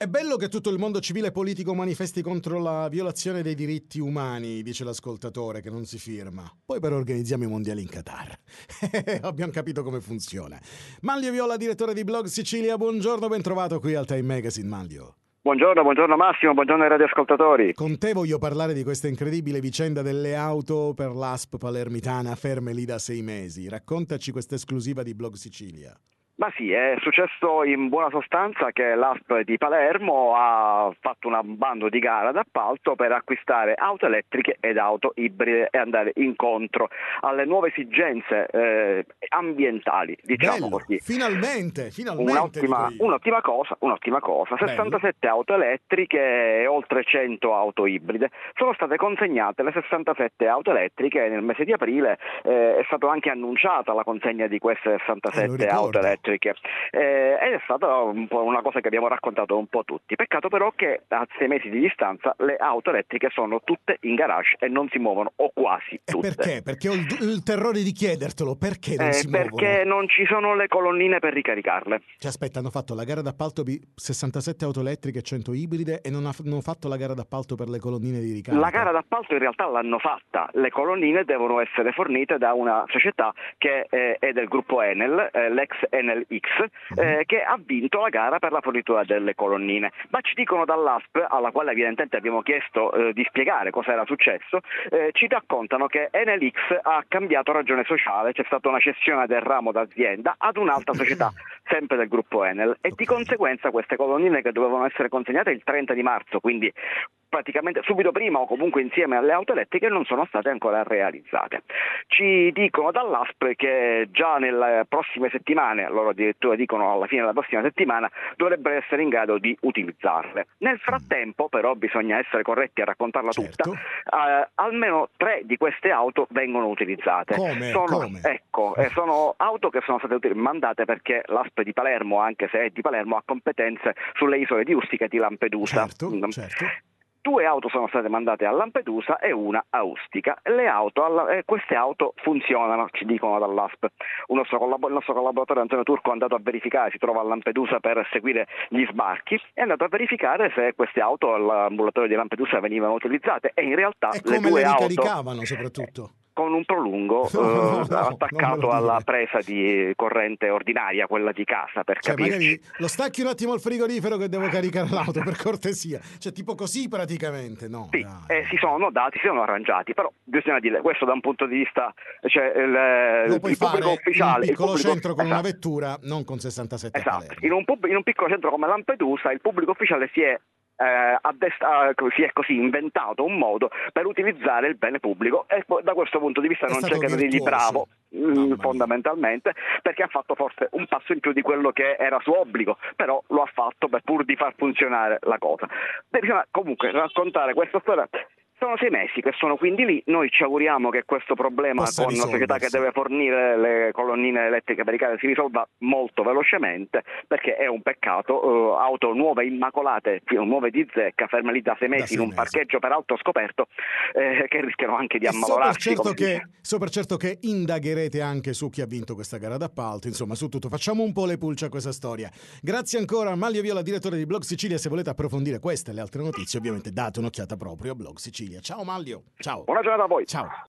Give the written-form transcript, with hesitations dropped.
È bello che tutto il mondo civile e politico manifesti contro la violazione dei diritti umani, dice l'ascoltatore che non si firma. Poi però organizziamo i mondiali in Qatar. Abbiamo capito come funziona. Manlio Viola, direttore di Blog Sicilia, buongiorno, ben trovato qui al Time Magazine, Manlio. Buongiorno Massimo, buongiorno ai radioascoltatori. Con te voglio parlare di questa incredibile vicenda delle auto per l'ASP palermitana ferme lì da 6 mesi. Raccontaci questa esclusiva di Blog Sicilia. Ma sì, è successo in buona sostanza che l'ASP di Palermo ha fatto un bando di gara d'appalto per acquistare auto elettriche ed auto ibride e andare incontro alle nuove esigenze ambientali, diciamo Bello, così. Finalmente. Un'ottima cosa. 67 Bello. auto elettriche e oltre 100 auto ibride. Sono state consegnate le 67 auto elettriche nel mese di aprile, è stata anche annunciata la consegna di queste 67 auto elettriche. Ed è stata un po' una cosa che abbiamo raccontato un po' tutti. Peccato però che a 6 mesi di distanza le auto elettriche sono tutte in garage e non si muovono, o quasi tutte. E perché? Perché ho il terrore di chiedertelo, perché non si muovono? Perché non ci sono le colonnine per ricaricarle. Cioè, aspetta, hanno fatto la gara d'appalto 67 auto elettriche e 100 ibride e non hanno fatto la gara d'appalto per le colonnine di ricarica? La gara d'appalto in realtà l'hanno fatta, le colonnine devono essere fornite da una società che è del gruppo Enel, l'ex Enel X, che ha vinto la gara per la fornitura delle colonnine. Ma ci dicono dall'ASP, alla quale evidentemente abbiamo chiesto di spiegare cosa era successo, ci raccontano che Enel X ha cambiato ragione sociale, c'è stata una cessione del ramo d'azienda ad un'altra società, sempre del gruppo Enel, e di conseguenza queste colonnine, che dovevano essere consegnate il 30 di marzo, quindi praticamente subito prima o comunque insieme alle auto elettriche, non sono state ancora realizzate. Ci dicono dall'ASP che già nelle prossime settimane, loro addirittura dicono alla fine della prossima settimana, dovrebbero essere in grado di utilizzarle. Nel frattempo però bisogna essere corretti a raccontarla tutta, almeno 3 di queste auto vengono utilizzate. Come? Sono auto che sono state mandate perché l'ASP di Palermo, anche se è di Palermo, ha competenze sulle isole di Ustica e di Lampedusa. Certo. 2 auto sono state mandate a Lampedusa e una a Ustica. Queste auto funzionano, ci dicono dall'ASP. Il nostro collaboratore Antonio Turco è andato a verificare, si trova a Lampedusa per seguire gli sbarchi, è andato a verificare se queste auto all'ambulatorio di Lampedusa venivano utilizzate, e in realtà E le come 2 le auto ricaricavano soprattutto? con un prolungo attaccato alla presa di corrente ordinaria, quella di casa, per capirci. Magari lo stacchi un attimo al frigorifero che devo caricare l'auto, per cortesia. Cioè tipo così praticamente, no? Sì, si sono arrangiati, però bisogna dire questo da un punto di vista, lo puoi il pubblico ufficiale, in un piccolo centro con una vettura, non con 67 esatto. In un piccolo centro come Lampedusa il pubblico ufficiale si è così inventato un modo per utilizzare il bene pubblico, e da questo punto di vista non c'è che dirgli bravo, fondamentalmente, perché ha fatto forse un passo in più di quello che era suo obbligo, però lo ha fatto pur di far funzionare la cosa. Bisogna comunque raccontare questa storia. Sono 6 mesi che sono quindi lì. Noi ci auguriamo che questo problema con la società che deve fornire le colonnine elettriche per ricarica si risolva molto velocemente, perché è un peccato. Auto nuove immacolate, nuove di zecca, ferme lì da 6 mesi in un parcheggio peraltro scoperto, che rischiano anche di ammalorarsi. So per certo che indagherete anche su chi ha vinto questa gara d'appalto, insomma su tutto. Facciamo un po' le pulce a questa storia. Grazie ancora a Manlio Viola, direttore di Blog Sicilia. Se volete approfondire queste e le altre notizie, ovviamente date un'occhiata proprio a Blog Sicilia. Ciao Manlio, ciao. Buona giornata a voi. Ciao.